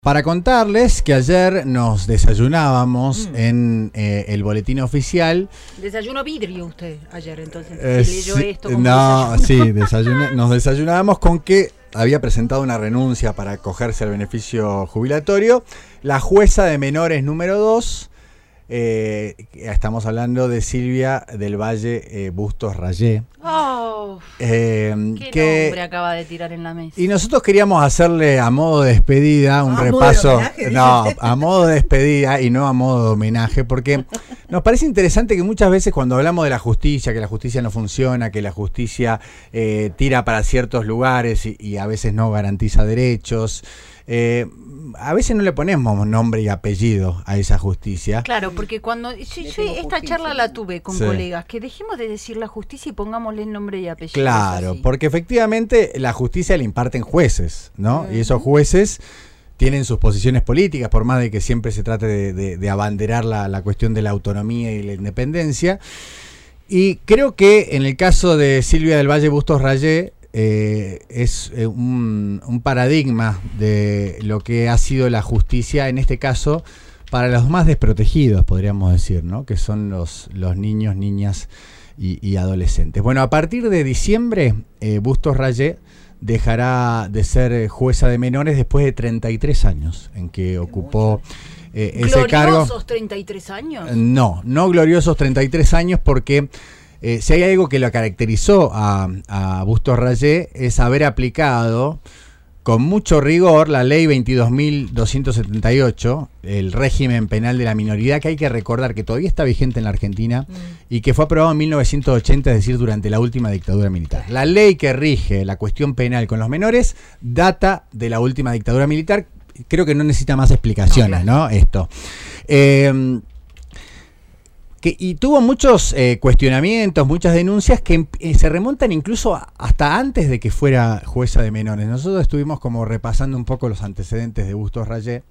Para contarles que ayer nos desayunábamos en el boletín oficial. Desayuno vidrio usted ayer, entonces. Si leyó esto como no, desayuno. sí, nos desayunábamos con que había presentado una renuncia para acogerse al beneficio jubilatorio la jueza de menores número 2. Estamos hablando de Silvia del Valle Bustos Rayé. Oh, qué nombre acaba de tirar en la mesa. Y nosotros queríamos hacerle a modo de despedida un repaso. A modo de despedida y no a modo de homenaje, porque nos parece interesante que muchas veces cuando hablamos de la justicia, que la justicia no funciona, que la justicia tira para ciertos lugares y a veces no garantiza derechos, a veces no le ponemos nombre y apellido a esa justicia. Claro, porque cuando yo esta charla la tuve con colegas, que dejemos de decir la justicia y pongámosle nombre y apellido. Claro, porque efectivamente la justicia le imparten jueces, ¿no? Y esos jueces tienen sus posiciones políticas, por más de que siempre se trate de abanderar la cuestión de la autonomía y la independencia. Y creo que en el caso de Silvia del Valle Bustos Rayé, es un paradigma de lo que ha sido la justicia, en este caso, para los más desprotegidos, podríamos decir, ¿no? Que son los niños, niñas y adolescentes. Bueno, a partir de diciembre, Bustos Rayé dejará de ser jueza de menores después de 33 años en que ocupó ese cargo. ¿Gloriosos 33 años? No gloriosos 33 años, porque si hay algo que lo caracterizó a Bustos Rayé es haber aplicado con mucho rigor la ley 22.278, el régimen penal de la minoridad, que hay que recordar que todavía está vigente en la Argentina y que fue aprobado en 1980, es decir, durante la última dictadura militar. La ley que rige la cuestión penal con los menores data de la última dictadura militar. Creo que no necesita más explicaciones, ¿no? Esto. Y tuvo muchos cuestionamientos, muchas denuncias que se remontan incluso hasta antes de que fuera jueza de menores. Nosotros estuvimos como repasando un poco los antecedentes de Bustos Rayé,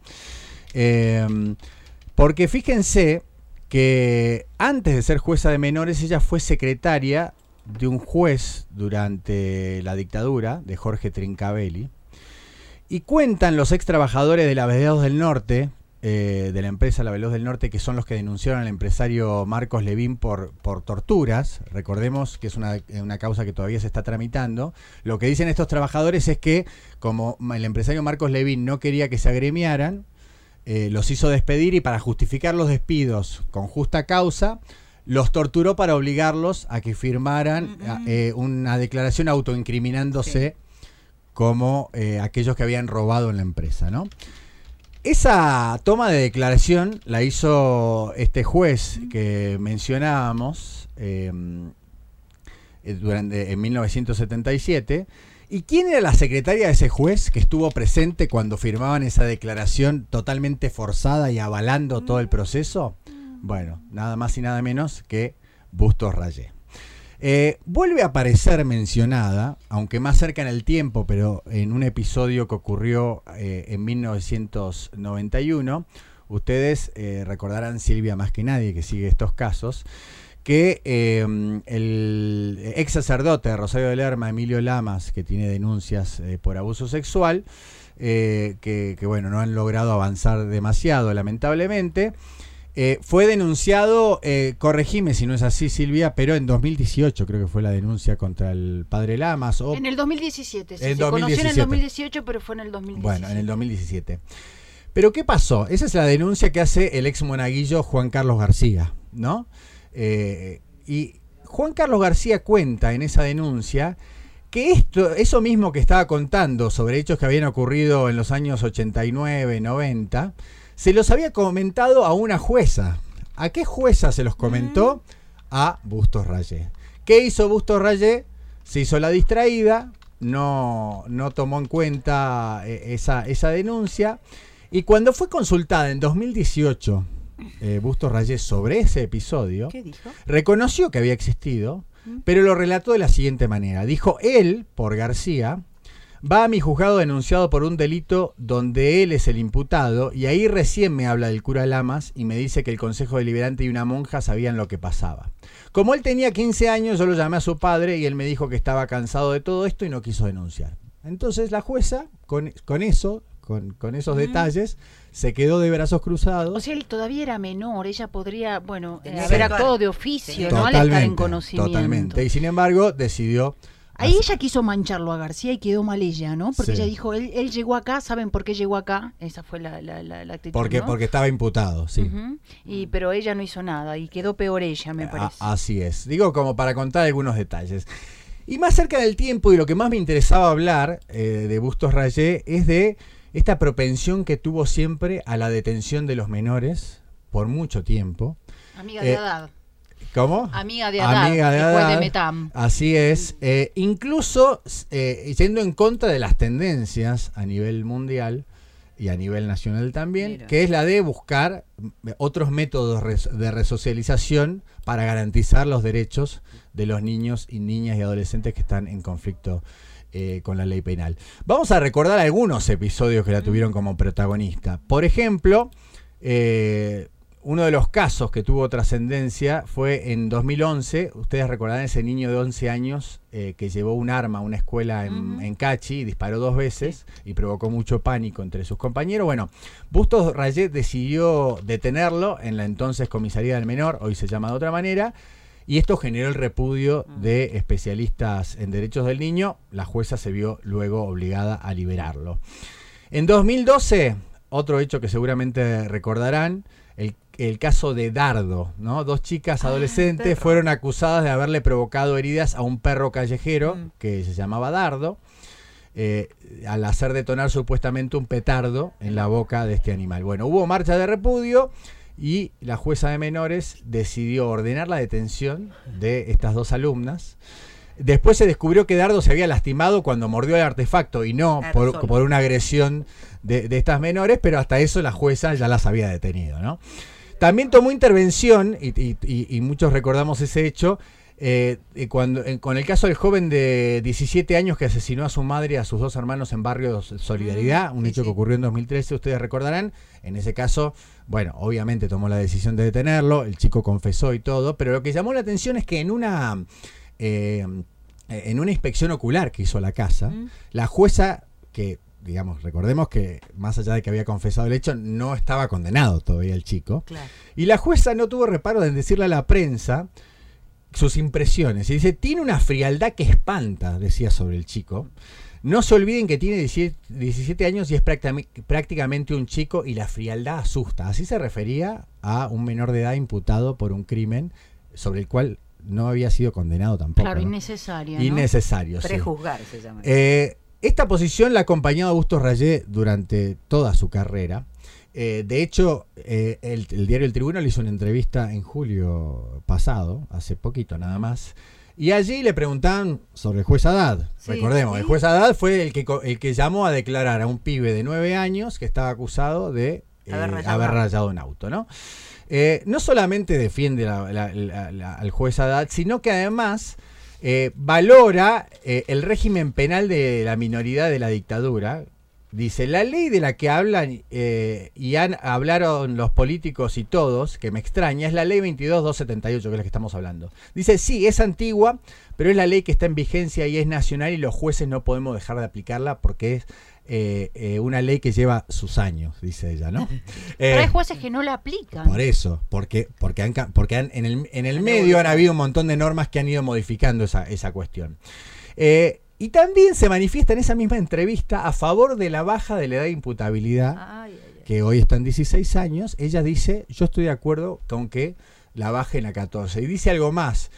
porque fíjense que antes de ser jueza de menores ella fue secretaria de un juez durante la dictadura de Jorge Trincavelli, y cuentan los ex trabajadores de la Veloz del Norte, de la empresa La Veloz del Norte, que son los que denunciaron al empresario Marcos Levín por torturas. Recordemos que es una causa que todavía se está tramitando. Lo que dicen estos trabajadores es que como el empresario Marcos Levín no quería que se agremiaran, los hizo despedir, y para justificar los despidos con justa causa los torturó para obligarlos a que firmaran una declaración autoincriminándose como aquellos que habían robado en la empresa, ¿no? Esa toma de declaración la hizo este juez que mencionábamos en 1977. ¿Y quién era la secretaria de ese juez que estuvo presente cuando firmaban esa declaración totalmente forzada y avalando todo el proceso? Bueno, nada más y nada menos que Bustos Rayé. Vuelve a aparecer mencionada, aunque más cerca en el tiempo, pero en un episodio que ocurrió en 1991. Ustedes recordarán, Silvia más que nadie que sigue estos casos, que el ex sacerdote de Rosario de Lerma, Emilio Lamas, que tiene denuncias por abuso sexual, que bueno, no han logrado avanzar demasiado, lamentablemente. Fue denunciado, corregime si no es así, Silvia, pero en 2018 creo que fue la denuncia contra el padre Lamas. En el 2017, sí, se conoció en el 2018, pero fue en el 2017. Bueno, en el 2017. Pero ¿qué pasó? Esa es la denuncia que hace el ex monaguillo Juan Carlos García, ¿no? Y Juan Carlos García cuenta en esa denuncia que eso mismo que estaba contando sobre hechos que habían ocurrido en los años 89, 90... se los había comentado a una jueza. ¿A qué jueza se los comentó? A Bustos Rayé. ¿Qué hizo Bustos Rayé? Se hizo la distraída, no tomó en cuenta esa denuncia, y cuando fue consultada en 2018 Bustos Rayé sobre ese episodio, ¿qué dijo? Reconoció que había existido, pero lo relató de la siguiente manera. Dijo: él, por García, va a mi juzgado denunciado por un delito donde él es el imputado, y ahí recién me habla del cura Lamas y me dice que el Consejo Deliberante y una monja sabían lo que pasaba. Como él tenía 15 años, yo lo llamé a su padre y él me dijo que estaba cansado de todo esto y no quiso denunciar. Entonces la jueza, con eso, con esos detalles, se quedó de brazos cruzados. O sea, él todavía era menor, ella podría, Tenía haber que actuado de oficio, ¿no? Al Totalmente, estar en conocimiento. totalmente. Y sin embargo, decidió... Ahí ella quiso mancharlo a García y quedó mal ella, ¿no? Porque Sí. ella dijo, él llegó acá, ¿saben por qué llegó acá? Esa fue la actitud, Porque, ¿no? porque estaba imputado, sí. Ujú. Pero ella no hizo nada y quedó peor ella, me parece. Así es. Digo, como para contar algunos detalles. Y más cerca del tiempo, y lo que más me interesaba hablar de Bustos Rayé, es de esta propensión que tuvo siempre a la detención de los menores por mucho tiempo. Amiga de Haddad. ¿Cómo? Amiga de Haddad, Amiga de después Haddad. de Metam. Así es. Incluso yendo en contra de las tendencias a nivel mundial y a nivel nacional también, Mira. que es la de buscar otros métodos de resocialización para garantizar los derechos de los niños y niñas y adolescentes que están en conflicto con la ley penal. Vamos a recordar algunos episodios que la tuvieron como protagonista. Por ejemplo, uno de los casos que tuvo trascendencia fue en 2011. Ustedes recordarán ese niño de 11 años que llevó un arma a una escuela en Cachi y disparó 2 veces y provocó mucho pánico entre sus compañeros. Bueno, Bustos Rayé decidió detenerlo en la entonces Comisaría del Menor, hoy se llama de otra manera, y esto generó el repudio de especialistas en derechos del niño. La jueza se vio luego obligada a liberarlo. En 2012, otro hecho que seguramente recordarán, el caso de Dardo, ¿no? 2 chicas adolescentes fueron acusadas de haberle provocado heridas a un perro callejero que se llamaba Dardo, al hacer detonar supuestamente un petardo en la boca de este animal. Bueno, hubo marcha de repudio y la jueza de menores decidió ordenar la detención de estas 2 alumnas. Después se descubrió que Dardo se había lastimado cuando mordió el artefacto y no por una agresión de estas menores, pero hasta eso la jueza ya las había detenido, ¿no? También tomó intervención, y muchos recordamos ese hecho, con el caso del joven de 17 años que asesinó a su madre y a sus 2 hermanos en Barrio Solidaridad, un hecho que ocurrió en 2013, ustedes recordarán. En ese caso, bueno, obviamente tomó la decisión de detenerlo, el chico confesó y todo, pero lo que llamó la atención es que en una inspección ocular que hizo la casa, la jueza, que digamos, recordemos que más allá de que había confesado el hecho, no estaba condenado todavía el chico, Claro. y la jueza no tuvo reparo en decirle a la prensa sus impresiones, y dice, tiene una frialdad que espanta, decía sobre el chico. No se olviden que tiene 17 años y es prácticamente un chico, y la frialdad asusta. Así se refería a un menor de edad imputado por un crimen sobre el cual no había sido condenado tampoco. Claro, ¿no? innecesaria, ¿no? Innecesario, sí. Prejuzgar se llama. Esta posición la ha acompañado a Bustos Rayé durante toda su carrera. De hecho, el diario El Tribuno le hizo una entrevista en julio pasado, hace poquito nada más, y allí le preguntaban sobre el juez Haddad. Sí, Recordemos, sí. el juez Haddad fue el que llamó a declarar a un pibe de 9 años que estaba acusado de haber rayado un auto, ¿no? No solamente defiende al juez Haddad, sino que además valora el régimen penal de la minoridad de la dictadura. Dice, la ley de la que hablan hablaron los políticos y todos, que me extraña, es la ley 22.278, que es la que estamos hablando. Dice, sí, es antigua, pero es la ley que está en vigencia y es nacional y los jueces no podemos dejar de aplicarla porque es una ley que lleva sus años, dice ella, ¿no? Pero hay jueces que no la aplican. Por eso, porque en el medio han habido un montón de normas que han ido modificando esa cuestión. Y también se manifiesta en esa misma entrevista a favor de la baja de la edad de imputabilidad, que hoy está en 16 años. Ella dice, yo estoy de acuerdo con que la bajen a 14. Y dice algo más.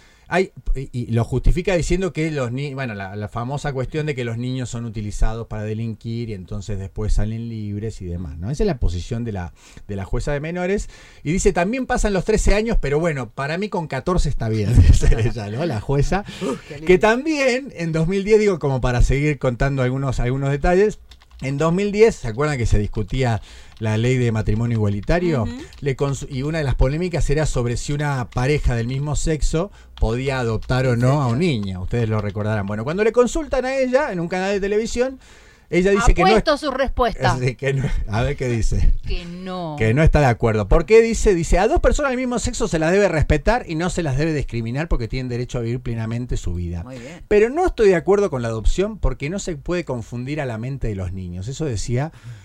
Y lo justifica diciendo que los niños, bueno, la famosa cuestión de que los niños son utilizados para delinquir y entonces después salen libres y demás, ¿no? Esa es la posición de la jueza de menores. Y dice, también pasan los 13 años, pero bueno, para mí con 14 está bien, dice ella, ¿no? La jueza. Que también en 2010, digo, como para seguir contando algunos detalles, en 2010, ¿se acuerdan que se discutía la ley de matrimonio igualitario? Y una de las polémicas era sobre si una pareja del mismo sexo podía adoptar o no a un niño. Ustedes lo recordarán. Bueno, cuando le consultan a ella en un canal de televisión, ella dice que no. Apuesto su respuesta. A ver qué dice. Que no. Que no está de acuerdo. ¿Por qué dice? Dice, a 2 personas del mismo sexo se las debe respetar y no se las debe discriminar porque tienen derecho a vivir plenamente su vida. Muy bien. Pero no estoy de acuerdo con la adopción porque no se puede confundir a la mente de los niños. Eso decía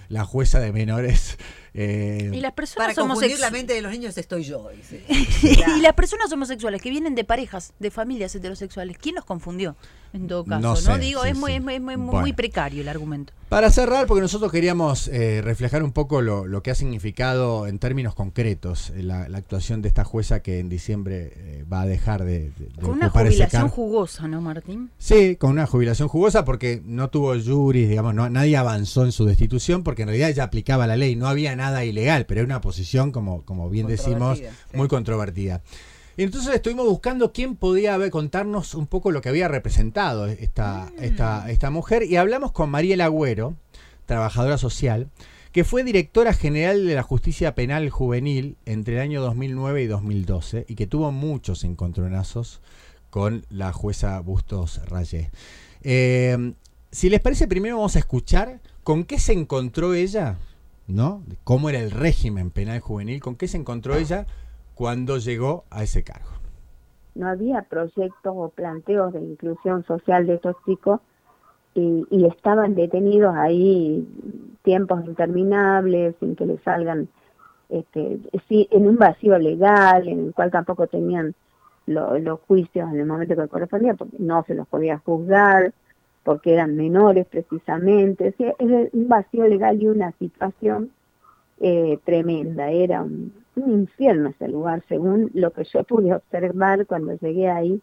la jueza de menores. Y las personas para confundir la mente de los niños estoy yo, dice. Y las personas homosexuales que vienen de parejas, de familias heterosexuales, ¿quién los confundió? En todo caso, No sé, Digo, sí, es sí. muy precario el argumento. Para cerrar, porque nosotros queríamos reflejar un poco lo que ha significado en términos concretos la actuación de esta jueza que en diciembre va a dejar de con una ocupar ese jubilación cargo. jugosa, ¿no, Martín? Sí, con una jubilación jugosa porque no tuvo juris, digamos, nadie avanzó en su destitución porque en realidad ella aplicaba la ley, no había nada ilegal, pero era una posición, como bien decimos, muy controvertida. Y entonces estuvimos buscando quién podía contarnos un poco lo que había representado esta mujer, y hablamos con Mariela Agüero, trabajadora social, que fue directora general de la Justicia Penal Juvenil entre el año 2009 y 2012, y que tuvo muchos encontronazos con la jueza Bustos Rayé. Si les parece, primero vamos a escuchar con qué se encontró ella, ¿no? Cómo era el régimen penal juvenil, con qué se encontró ella cuando llegó a ese cargo. No había proyectos o planteos de inclusión social de estos chicos y estaban detenidos ahí tiempos interminables sin que les salgan en un vacío legal en el cual tampoco tenían los juicios en el momento que correspondía, porque no se los podía juzgar, porque eran menores precisamente. O sea, era un vacío legal y una situación tremenda. Era un infierno ese lugar, según lo que yo pude observar cuando llegué ahí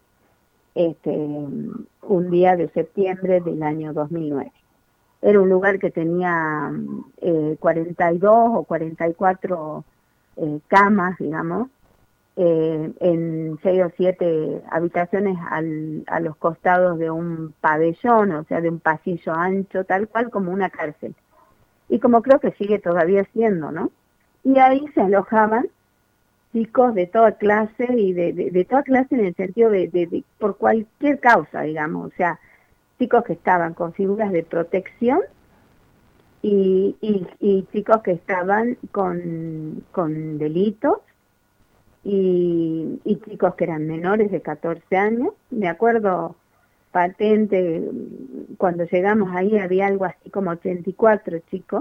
un día de septiembre del año 2009. Era un lugar que tenía 42 o 44 camas, digamos, en 6 o 7 habitaciones a los costados de un pabellón, o sea, de un pasillo ancho, tal cual como una cárcel. Y como creo que sigue todavía siendo, ¿no? Y ahí se alojaban chicos de toda clase, y de toda clase en el sentido de por cualquier causa, digamos, o sea, chicos que estaban con figuras de protección y chicos que estaban con delitos, y chicos que eran menores de 14 años. Me acuerdo patente, cuando llegamos ahí había algo así como 84 chicos,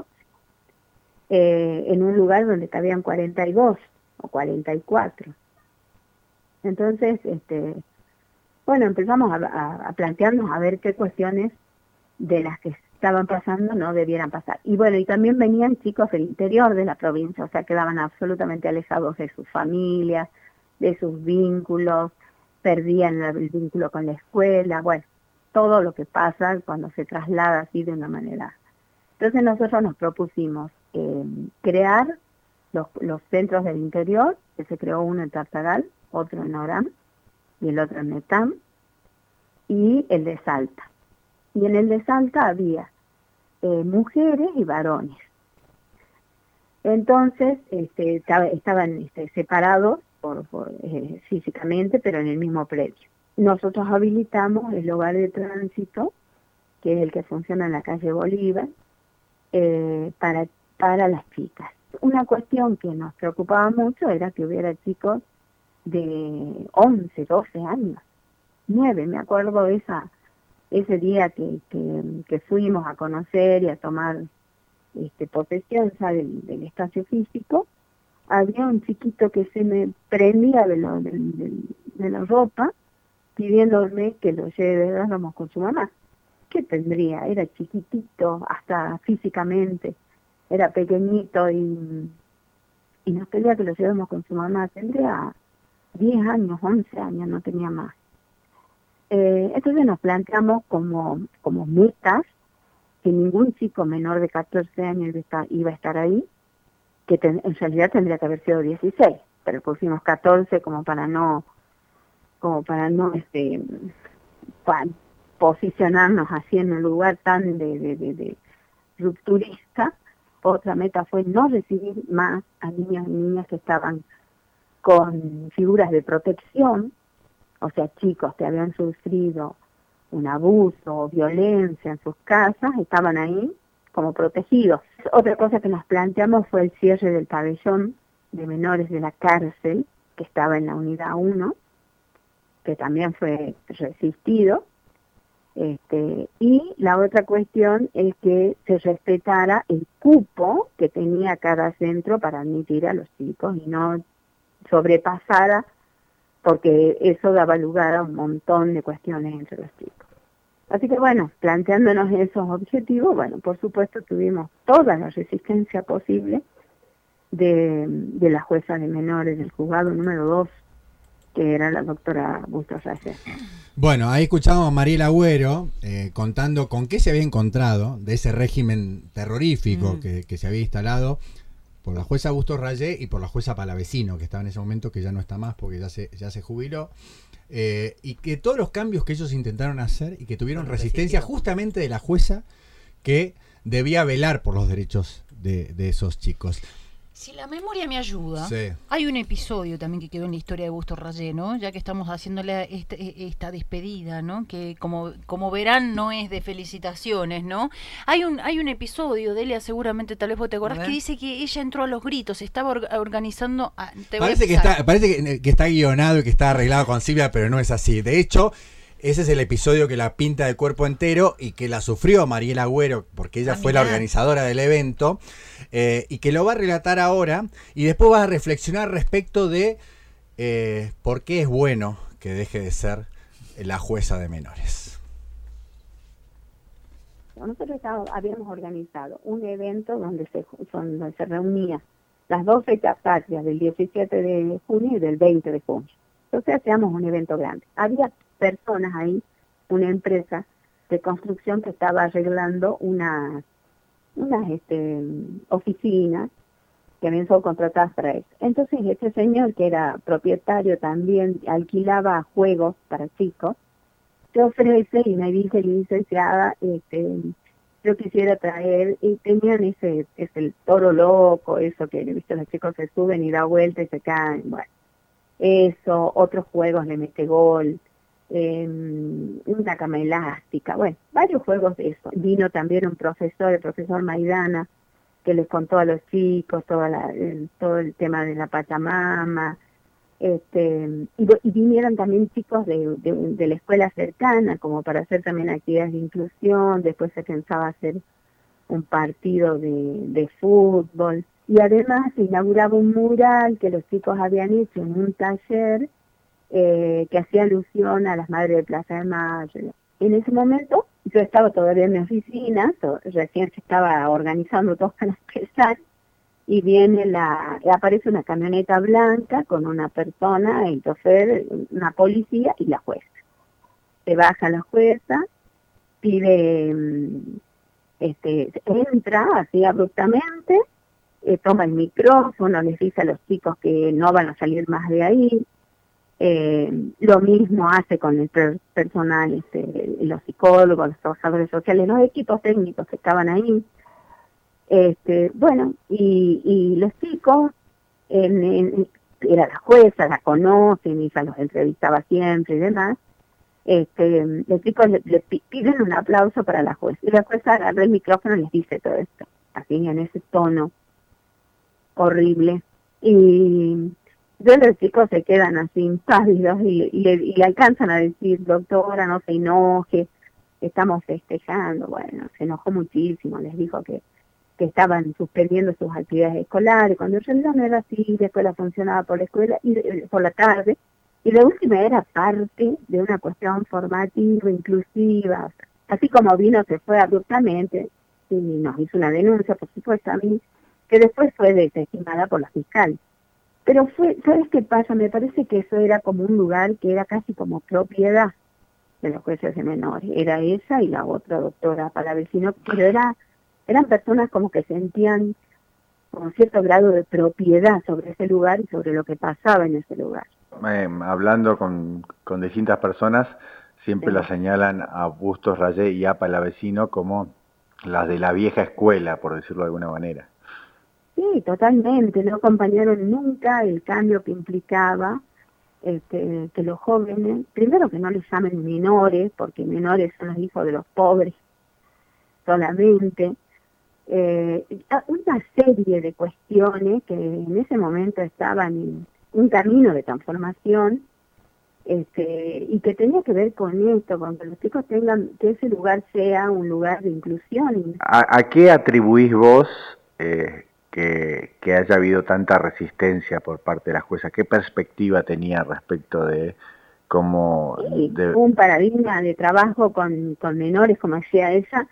en un lugar donde cabían 42 o 44. Entonces, bueno, empezamos a plantearnos a ver qué cuestiones de las que estaban pasando no debieran pasar. Y bueno, y también venían chicos del interior de la provincia, o sea, quedaban absolutamente alejados de sus familias, de sus vínculos, perdían el vínculo con la escuela, bueno, todo lo que pasa cuando se traslada así de una manera. Entonces nosotros nos propusimos crear los centros del interior, que se creó uno en Tartagal, otro en Orán y el otro en Netam, y el de Salta. Y en el de Salta había mujeres y varones. Entonces estaban separados físicamente, pero en el mismo predio. Nosotros habilitamos el hogar de tránsito, que es el que funciona en la calle Bolívar, para las chicas. Una cuestión que nos preocupaba mucho era que hubiera chicos de 11, 12 años, 9, me acuerdo ese día que fuimos a conocer y a tomar posesión ya del espacio físico. Había un chiquito que se me prendía de la ropa pidiéndome que lo lleváramos con su mamá. ¿Qué tendría? Era chiquitito, hasta físicamente, era pequeñito y nos pedía que lo llevemos con su mamá. Tendría 10 años, 11 años, no tenía más. Entonces nos planteamos como metas que ningún chico menor de 14 años iba a estar ahí, que en realidad tendría que haber sido 16, pero pusimos 14 como para no posicionarnos así en un lugar tan de rupturista. Otra meta fue no recibir más a niños y niñas que estaban con figuras de protección, o sea, chicos que habían sufrido un abuso o violencia en sus casas, estaban ahí como protegidos. Otra cosa que nos planteamos fue el cierre del pabellón de menores de la cárcel, que estaba en la unidad 1, que también fue resistido, Y la otra cuestión es que se respetara el cupo que tenía cada centro para admitir a los chicos y no sobrepasara, porque eso daba lugar a un montón de cuestiones entre los chicos. Así que bueno, planteándonos esos objetivos, bueno, por supuesto tuvimos toda la resistencia posible de la jueza de menores del juzgado número 2, que era la doctora Bustos Rayet. Bueno, ahí escuchamos a Mariela Agüero contando con qué se había encontrado de ese régimen terrorífico que se había instalado por la jueza Bustos Rayet y por la jueza Palavecino, que estaba en ese momento, que ya no está más porque ya se jubiló, y que todos los cambios que ellos intentaron hacer y que tuvieron resistencia justamente de la jueza que debía velar por los derechos de esos chicos. Si la memoria me ayuda, Sí. hay un episodio también que quedó en la historia de Bustos Rayet, ¿no? Ya que estamos haciéndole esta despedida, ¿no? Que como verán no es de felicitaciones, ¿no? Hay un episodio, Delia, seguramente tal vez vos te acordás, que dice que ella entró a los gritos, estaba organizando... Parece que está guionado y que está arreglado con Silvia, pero no es así. De hecho, ese es el episodio que la pinta de cuerpo entero y que la sufrió Mariela Agüero, porque ella fue la organizadora del evento, y que lo va a relatar ahora, y después va a reflexionar respecto de por qué es bueno que deje de ser la jueza de menores. Nosotros habíamos organizado un evento donde se reunía las dos fechas patrias, del 17 de junio y del 20 de junio. Entonces hacíamos un evento grande. Había personas ahí, una empresa de construcción que estaba arreglando unas oficinas que habían sido contratadas para eso. Entonces este señor, que era propietario también, alquilaba juegos para chicos, se ofrece y me dice, licenciada, yo quisiera traer, y tenían es el toro loco, eso que, viste, los chicos se suben y da vuelta y se caen, bueno, eso, otros juegos de metegol, una cama elástica, bueno, varios juegos de eso. Vino también un profesor, el profesor Maidana, que les contó a los chicos todo el tema de la Pachamama, y vinieron también chicos de la escuela cercana, como para hacer también actividades de inclusión. Después se pensaba hacer un partido de fútbol, y además se inauguraba un mural que los chicos habían hecho en un taller que hacía alusión a las madres de Plaza de Mayo. En ese momento yo estaba todavía en mi oficina, recién se estaba organizando todo para empezar, y aparece una camioneta blanca con una persona, el chofer, una policía y la jueza. Se baja la jueza, pide, entra así abruptamente, toma el micrófono, les dice a los chicos que no van a salir más de ahí. Lo mismo hace con el personal, los psicólogos, los trabajadores sociales, los equipos técnicos que estaban ahí. Bueno, y los chicos, era la jueza, la conocen, y ella los entrevistaba siempre y demás. Los chicos le piden un aplauso para la jueza, y la jueza agarra el micrófono y les dice todo esto, así en ese tono horrible. Y los chicos se quedan así impávidos y le alcanzan a decir, doctora, no se enoje, estamos festejando. Bueno, se enojó muchísimo, les dijo que estaban suspendiendo sus actividades escolares, cuando en realidad no era así. La escuela funcionaba por la escuela y por la tarde, y la última era parte de una cuestión formativa, inclusiva. Así como vino, se fue abruptamente y nos hizo una denuncia, por supuesto, a mí, que después fue desestimada por la fiscal. Pero ¿sabes qué pasa? Me parece que eso era como un lugar que era casi como propiedad de los jueces de menores. Era esa y la otra doctora Palavecino, pero eran personas como que sentían con cierto grado de propiedad sobre ese lugar y sobre lo que pasaba en ese lugar. Hablando con distintas personas, siempre la señalan a Bustos Rayet y a Palavecino como las de la vieja escuela, por decirlo de alguna manera. Sí, totalmente. No acompañaron nunca el cambio que implicaba que los jóvenes, primero que no les llamen menores, porque menores son los hijos de los pobres solamente. Una serie de cuestiones que en ese momento estaban en un camino de transformación, y que tenía que ver con esto, con que los chicos tengan, que ese lugar sea un lugar de inclusión. ¿A qué atribuís vos que haya habido tanta resistencia por parte de la jueza? ¿Qué perspectiva tenía respecto de cómo... un paradigma de trabajo con menores, como decía ella,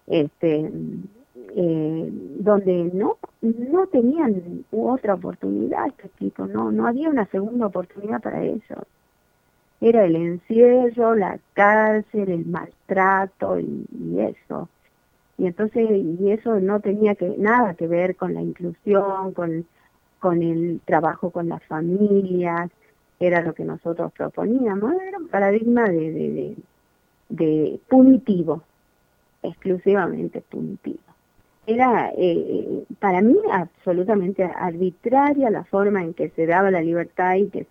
donde no tenían otra oportunidad estos chicos, no había una segunda oportunidad para ellos. Era el encierro, la cárcel, el maltrato y eso. Y entonces, y eso no tenía nada que ver con la inclusión, con el trabajo con las familias, era lo que nosotros proponíamos, era un paradigma de punitivo, exclusivamente punitivo. Era para mí absolutamente arbitraria la forma en que se daba la libertad y que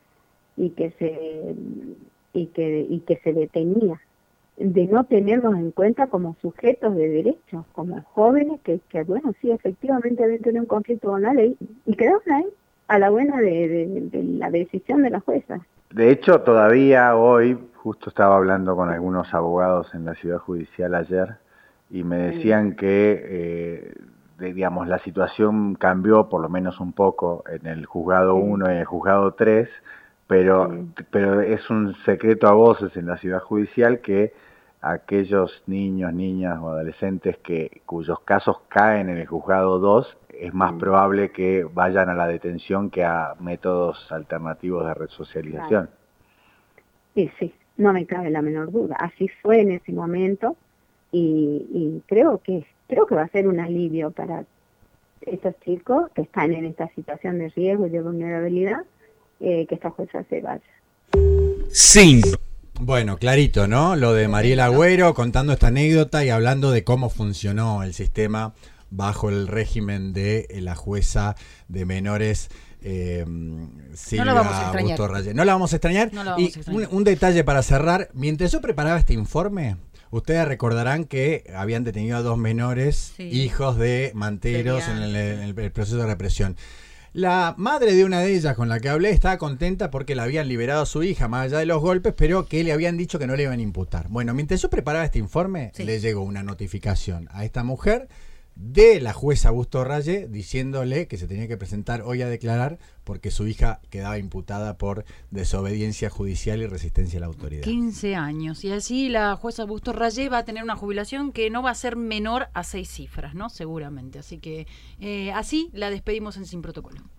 se detenía, de no tenerlos en cuenta como sujetos de derechos, como jóvenes que bueno, sí, efectivamente deben tener un conflicto con la ley, y quedaron ahí, a la buena de la decisión de la jueza. De hecho, todavía hoy, justo estaba hablando con algunos abogados en la ciudad judicial ayer, y me decían que, digamos, la situación cambió por lo menos un poco en el juzgado 1 y en el juzgado 3, pero es un secreto a voces en la ciudad judicial que aquellos niños, niñas o adolescentes cuyos casos caen en el juzgado 2, es más probable que vayan a la detención que a métodos alternativos de resocialización. Claro. Sí, no me cabe la menor duda. Así fue en ese momento y creo que va a ser un alivio para estos chicos que están en esta situación de riesgo y de vulnerabilidad, que esta jueza se vaya. Sí. Bueno, clarito, ¿no? Lo de Mariel Agüero contando esta anécdota y hablando de cómo funcionó el sistema bajo el régimen de la jueza de menores Silvia Augusto Rayet. No la vamos a extrañar. Y un detalle para cerrar, mientras yo preparaba este informe, ustedes recordarán que habían detenido a 2 menores, hijos de manteros en el proceso de represión. La madre de una de ellas con la que hablé estaba contenta porque la habían liberado a su hija, más allá de los golpes, pero que le habían dicho que no le iban a imputar. Bueno, mientras yo preparaba este informe, le llegó una notificación a esta mujer de la jueza Augusto Rayet diciéndole que se tenía que presentar hoy a declarar porque su hija quedaba imputada por desobediencia judicial y resistencia a la autoridad. 15 años. Y así la jueza Augusto Rayet va a tener una jubilación que no va a ser menor a 6 cifras, ¿no? Seguramente. Así que así la despedimos en Sin Protocolo.